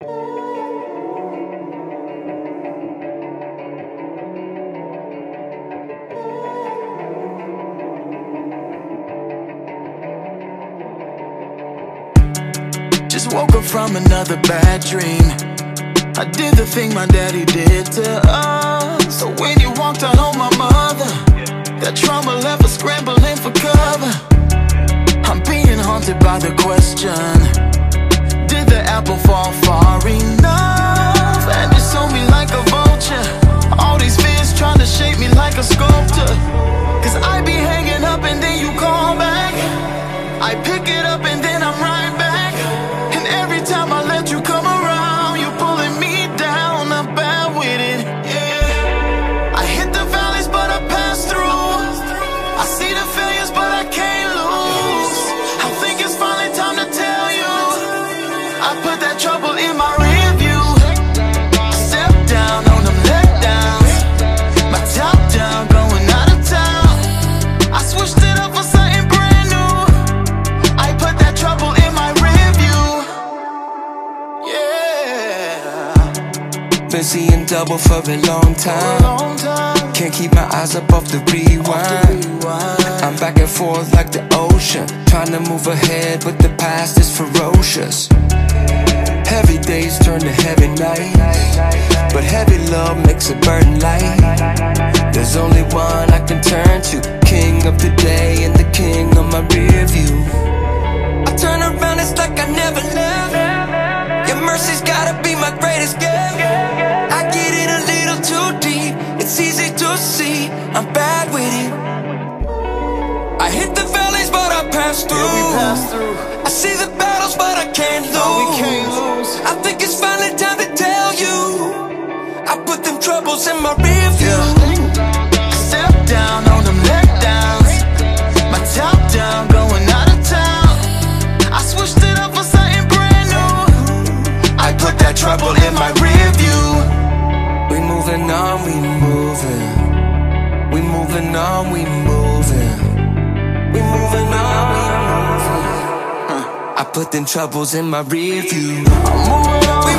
Just woke up from another bad dream. I did the thing my daddy did to us. So when you walked out on my mother, that trauma left us scrambling for cover. I'm being haunted by the question, did the apple fall far enough? And you sold me like a vulture, all these fears trying to shape me like a sculptor. Cause I be hanging up and then you call back, I pick it up and then I'm right back. And every time I let you come around, you pulling me down, I'm bad with it, yeah. I hit the valleys but I pass through, I see the failures but I can't lose. I think it's finally time to tell you, I put that trouble in my rear view. Step down on them leg downs, my top down, going out of town. I switched it up for something brand new, I put that trouble in my rear view, yeah. Been seeing double for a long time, can't keep my eyes up off the rewind. I'm back and forth like the ocean, trying to move ahead but the past is ferocious. Heavy days turn to heavy nights, but heavy love makes a burden light. There's only one I can turn to, king of the day and the king of my rear view. I turn around, it's like I never left. Your mercy's gotta be my greatest gift. I get in a little too deep, it's easy to see I'm bad with it. I hit the valleys but I pass through, I see the battles but I can't lose. I think it's finally time to tell you, I put them troubles in my rear view. Step down on them leg downs, my top down, going out of town. I switched it up for something brand new, I put that trouble in my rear view. We moving on, we moving. We moving on, we moving. We moving on, we moving. I put them troubles in my rear view. I'm moving on.